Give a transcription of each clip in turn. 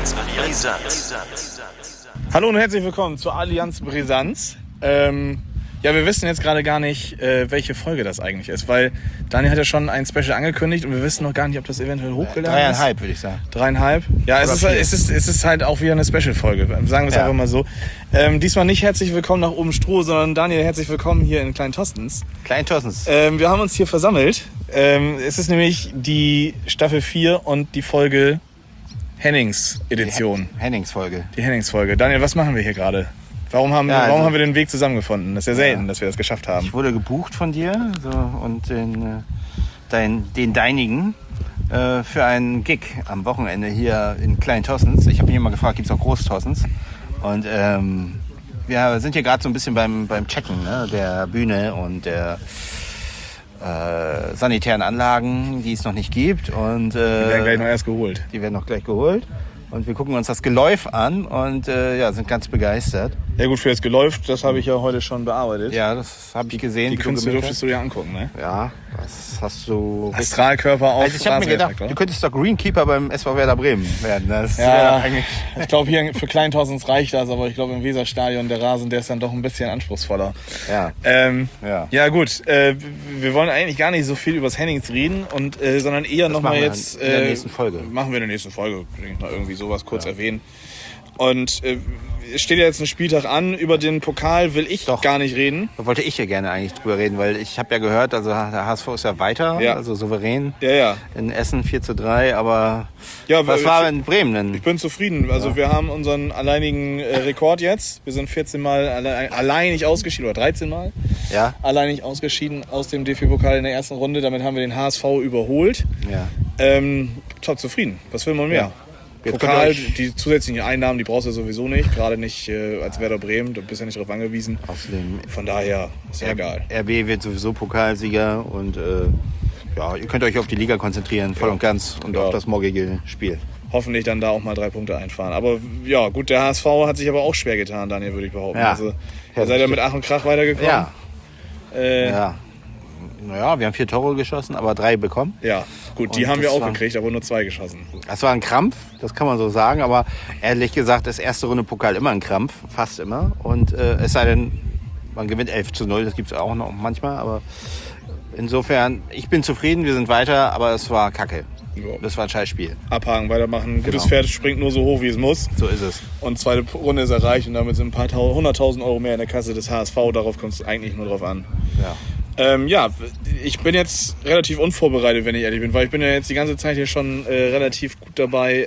Allianz Brisanz. Hallo und herzlich willkommen zur Allianz Brisanz. Ja, wir wissen jetzt gerade gar nicht, welche Folge das eigentlich ist, weil Daniel hat ja schon ein Special angekündigt und wir wissen noch gar nicht, ob das eventuell hochgeladen ist. 3,5 würde ich sagen. 3,5? Ja, es ist halt auch wieder eine Special-Folge, sagen wir es einfach mal so. Diesmal nicht herzlich willkommen nach oben Stroh, sondern Daniel, herzlich willkommen hier in Klein-Tostens. Klein-Tostens. Wir haben uns hier versammelt. Es ist nämlich die Staffel 4 und die Folge Hennings-Edition. Henningsfolge. Die Hennings-Folge. Daniel, was machen wir hier gerade? Warum haben wir den Weg zusammengefunden? Das ist ja selten, dass wir das geschafft haben. Ich wurde gebucht von dir und den deinigen für einen Gig am Wochenende hier in Klein-Tostens. Ich habe mich immer gefragt, gibt es auch Groß-Tostens? Und wir sind hier gerade so ein bisschen beim Checken, ne, der Bühne und der sanitären Anlagen, die es noch nicht gibt. Und, die werden gleich noch erst geholt. Die werden noch gleich geholt. Und wir gucken uns das Geläuf an und sind ganz begeistert. Ja gut, für das Geläuf, das habe ich ja heute schon bearbeitet. Ja, das habe ich gesehen. Die Künste durftest du dir angucken, ne? Ja, das hast du... Astralkörper auf. Also ich habe mir gedacht, du könntest doch Greenkeeper beim SV Werder Bremen werden. Das ja, eigentlich. Ich glaube, hier für Klein-Tostens reicht das, aber ich glaube, im Weserstadion, der Rasen, der ist dann doch ein bisschen anspruchsvoller. Ja. Ja gut, wir wollen eigentlich gar nicht so viel über das Hennings reden, sondern eher nochmal jetzt... in der nächsten Folge. Machen wir in der nächsten Folge, denke ich mal, irgendwie sowas kurz erwähnen. Und es steht ja jetzt ein Spieltag an, über den Pokal will ich gar nicht reden. Da wollte ich ja gerne eigentlich drüber reden, weil ich habe ja gehört, also der HSV ist ja weiter, also souverän. Ja. In Essen 4:3, aber ja, was war in Bremen denn? Ich bin zufrieden. Also wir haben unseren alleinigen Rekord jetzt. Wir sind 14 Mal alleinig ausgeschieden, oder 13 Mal alleinig ausgeschieden aus dem DFB-Pokal in der ersten Runde. Damit haben wir den HSV überholt. Ja. Top zufrieden. Was will man mehr? Ja. Pokal, die zusätzlichen Einnahmen, die brauchst du sowieso nicht. Gerade nicht als Werder Bremen, du bist ja nicht darauf angewiesen. Außerdem, von daher ist ja egal. RB wird sowieso Pokalsieger und ihr könnt euch auf die Liga konzentrieren, voll und ganz, und auf das morgige Spiel. Hoffentlich dann da auch mal 3 Punkte einfahren. Aber ja, gut, der HSV hat sich aber auch schwer getan, Daniel, würde ich behaupten. Ja. Also, ihr seid ja mit Ach und Krach weitergekommen. Ja. Naja, wir haben 4 Tore geschossen, aber 3 bekommen. Ja, gut, die haben wir auch gekriegt, aber nur 2 geschossen. Das war ein Krampf, das kann man so sagen, aber ehrlich gesagt ist erste Runde Pokal immer ein Krampf, fast immer. Und es sei denn, man gewinnt 11:0, das gibt es auch noch manchmal, aber insofern, ich bin zufrieden, wir sind weiter, aber es war kacke. Ja. Das war ein Scheißspiel. Abhaken, weitermachen. Gutes Pferd springt nur so hoch, wie es muss. So ist es. Und zweite Runde ist erreicht und damit sind ein paar 100.000 Euro mehr in der Kasse des HSV. Darauf kommt es eigentlich nur drauf an. Ja. Ich bin jetzt relativ unvorbereitet, wenn ich ehrlich bin, weil ich bin ja jetzt die ganze Zeit hier schon relativ gut dabei,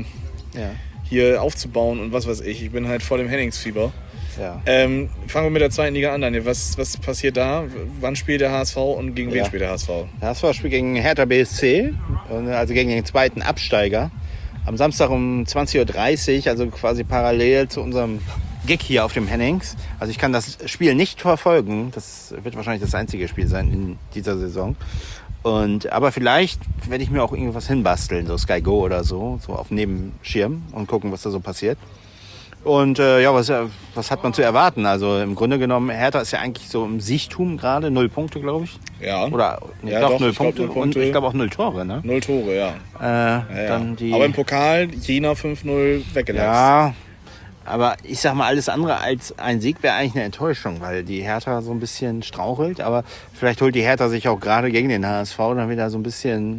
hier aufzubauen und was weiß ich. Ich bin halt voll im Henningsfieber. Ja. Fangen wir mit der zweiten Liga an, Daniel. Was passiert da? Wann spielt der HSV und gegen wen spielt der HSV? Der HSV spielt gegen Hertha BSC, also gegen den zweiten Absteiger. Am Samstag um 20:30 Uhr, also quasi parallel zu unserem Gig hier auf dem Hennings. Also ich kann das Spiel nicht verfolgen. Das wird wahrscheinlich das einzige Spiel sein in dieser Saison. Aber vielleicht werde ich mir auch irgendwas hinbasteln, so Sky Go oder so auf Nebenschirm und gucken, was da so passiert. Und was hat man zu erwarten? Also im Grunde genommen, Hertha ist ja eigentlich so im Siechtum gerade, 0 Punkte, glaube ich. Ja. Oder doch, 0 Punkte. Und ich glaube auch 0 Tore, ne? 0 Tore, ja. Dann aber im Pokal Jena 5-0 weggelassen. Ja, aber ich sag mal, alles andere als ein Sieg wäre eigentlich eine Enttäuschung, weil die Hertha so ein bisschen strauchelt. Aber vielleicht holt die Hertha sich auch gerade gegen den HSV dann wieder so ein bisschen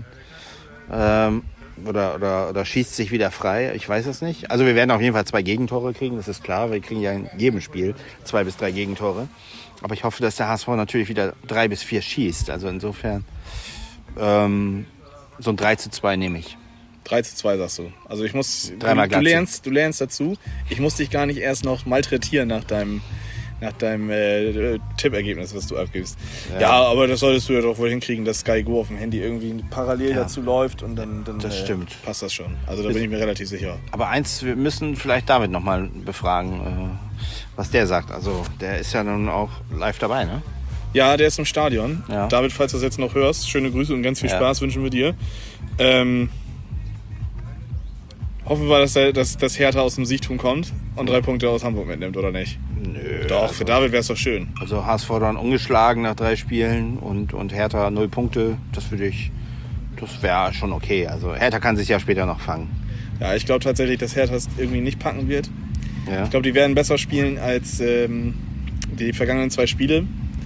oder schießt sich wieder frei. Ich weiß es nicht. Also wir werden auf jeden Fall 2 Gegentore kriegen, das ist klar. Wir kriegen ja in jedem Spiel 2 bis 3 Gegentore. Aber ich hoffe, dass der HSV natürlich wieder 3 bis 4 schießt. Also insofern so ein 3:2 nehme ich. 3:2 sagst du. Also ich muss. Du lernst dazu. Ich muss dich gar nicht erst noch malträtieren nach deinem Tippergebnis, was du abgibst. Ja, aber das solltest du ja doch wohl hinkriegen, dass Sky Go auf dem Handy irgendwie parallel dazu läuft und dann das stimmt. Passt das schon. Also da bin ich mir relativ sicher. Aber wir müssen vielleicht David nochmal befragen, was der sagt. Also der ist ja nun auch live dabei, ne? Ja, der ist im Stadion. Ja. David, falls du das jetzt noch hörst, schöne Grüße und ganz viel Spaß wünschen wir dir. Hoffen wir, dass Hertha aus dem Siechtum kommt und 3 Punkte aus Hamburg mitnimmt, oder nicht? Nö. Doch, für David wäre es doch schön. Also HSV dann ungeschlagen nach 3 Spielen und Hertha 0 Punkte. Das wäre schon okay. Also Hertha kann sich ja später noch fangen. Ja, ich glaube tatsächlich, dass Hertha es irgendwie nicht packen wird. Ja. Ich glaube, die werden besser spielen als die vergangenen 2 Spiele.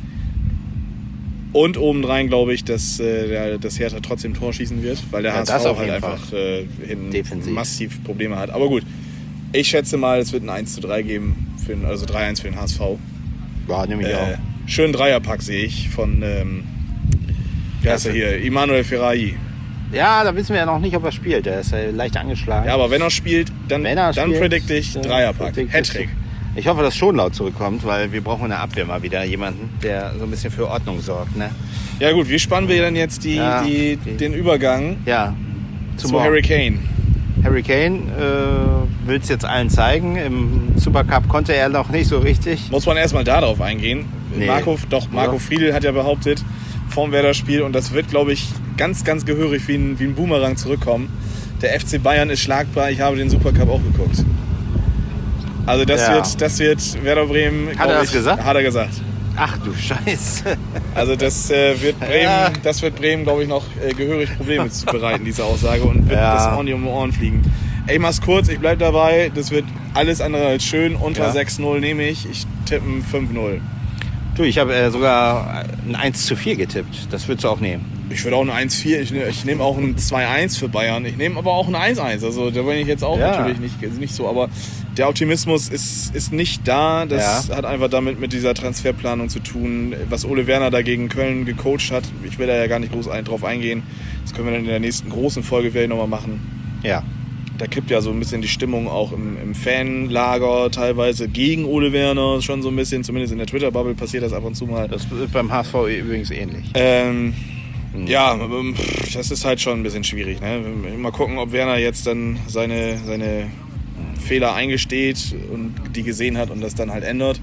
Und obendrein glaube ich, dass Hertha trotzdem Tor schießen wird, weil der das HSV auf halt jeden einfach hinten Defensiv. massiv Probleme hat. Aber gut, ich schätze mal, es wird ein 1:3 geben, also 3-1 für den HSV. Ja, nehme ich auch. Schönen Dreierpack sehe ich von, wie heißt er hier, Emanuel Ferrari. Ja, da wissen wir ja noch nicht, ob er spielt. Der ist ja leicht angeschlagen. Ja, aber wenn er spielt, dann predict ich Dreierpack, Hattrick. Ich hoffe, dass Schonlaut zurückkommt, weil wir brauchen in der Abwehr mal wieder jemanden, der so ein bisschen für Ordnung sorgt. Ne? Ja gut, wie spannen wir denn jetzt den Übergang zu Harry Kane? Harry Kane will es jetzt allen zeigen. Im Supercup konnte er noch nicht so richtig. Muss man erstmal darauf eingehen. Nee. Marco Friedl hat ja behauptet, vorm Werder-Spiel, und das wird, glaube ich, ganz, ganz gehörig wie ein Boomerang zurückkommen. Der FC Bayern ist schlagbar, ich habe den Supercup auch geguckt. Also das wird Werder Bremen, hat er das gesagt? Hat er gesagt. Ach du Scheiße. Also das wird Bremen, glaube ich, noch gehörig Probleme zu bereiten, diese Aussage, und wird das ordentlich um die Ohren fliegen. Ich mach's kurz, ich bleib dabei, das wird alles andere als schön, unter 6-0 nehme ich tippe ein 5-0. Du, ich habe sogar ein 1:4 getippt, das würdest du auch nehmen. Ich würde auch ein 1-4, ich nehme auch ein 2-1 für Bayern, ich nehme aber auch ein 1-1, also da bin ich jetzt auch natürlich nicht so, aber der Optimismus ist nicht da, das hat einfach damit mit dieser Transferplanung zu tun, was Ole Werner da gegen Köln gecoacht hat. Ich will da ja gar nicht groß drauf eingehen, das können wir dann in der nächsten großen Folge vielleicht nochmal machen. Ja. Da kippt ja so ein bisschen die Stimmung auch im Fanlager teilweise gegen Ole Werner, schon so ein bisschen, zumindest in der Twitter-Bubble passiert das ab und zu mal. Das ist beim HSV übrigens ähnlich. Ja, das ist halt schon ein bisschen schwierig. Ne? Mal gucken, ob Werner jetzt dann seine Fehler eingesteht und die gesehen hat und das dann halt ändert.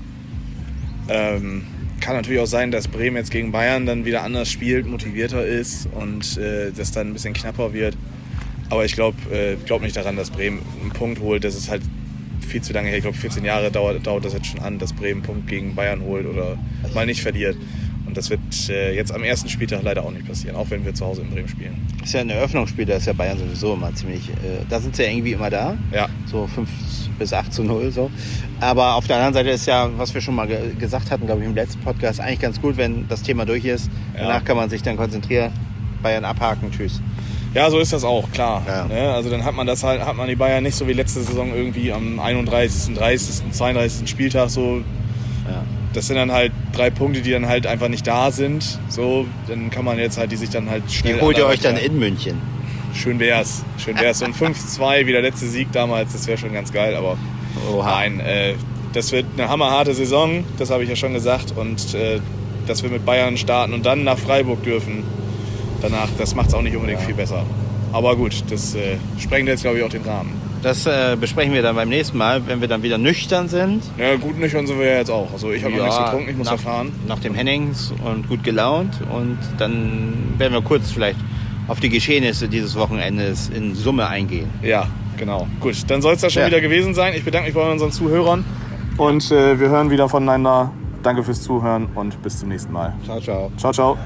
Kann natürlich auch sein, dass Bremen jetzt gegen Bayern dann wieder anders spielt, motivierter ist und das dann ein bisschen knapper wird. Aber ich glaube nicht daran, dass Bremen einen Punkt holt. Das ist halt viel zu lange her. Ich glaube, 14 Jahre dauert das jetzt schon an, dass Bremen einen Punkt gegen Bayern holt oder mal nicht verliert. Und das wird jetzt am ersten Spieltag leider auch nicht passieren, auch wenn wir zu Hause in Bremen spielen. Das ist ja ein Eröffnungsspiel, da ist ja Bayern sowieso immer ziemlich... da sind sie ja irgendwie immer da. Ja. So 5-8-0 so. Aber auf der anderen Seite ist ja, was wir schon mal gesagt hatten, glaube ich, im letzten Podcast, eigentlich ganz gut, wenn das Thema durch ist. Ja. Danach kann man sich dann konzentrieren, Bayern abhaken, tschüss. Ja, so ist das auch, klar. Ja. Ne? Also dann hat man die Bayern nicht so wie letzte Saison irgendwie am 31., 30., 32. Spieltag so. Ja. Das sind dann halt 3 Punkte, die dann halt einfach nicht da sind. So, dann kann man jetzt halt, die sich dann halt schnell... Die holt ihr euch dann in München. Schön wär's. So ein 5-2 wie der letzte Sieg damals, das wäre schon ganz geil, aber nein, das wird eine hammerharte Saison, das habe ich ja schon gesagt, und dass wir mit Bayern starten und dann nach Freiburg dürfen danach, das macht es auch nicht unbedingt viel besser. Aber gut, das sprengt jetzt, glaube ich, auch den Rahmen. Das besprechen wir dann beim nächsten Mal, wenn wir dann wieder nüchtern sind. Ja, gut nüchtern sind wir ja jetzt auch. Also ich habe noch nichts getrunken, ich muss erfahren. Nach dem Hennings und gut gelaunt. Und dann werden wir kurz vielleicht auf die Geschehnisse dieses Wochenendes in Summe eingehen. Ja, genau. Gut, dann soll es das schon wieder gewesen sein. Ich bedanke mich bei unseren Zuhörern und wir hören wieder voneinander. Danke fürs Zuhören und bis zum nächsten Mal. Ciao, ciao. Ciao, ciao.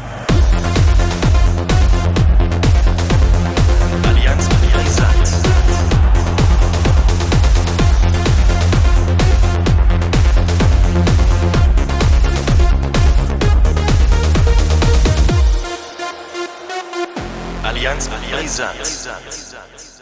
Allianz Brisant. Allianz Brisant.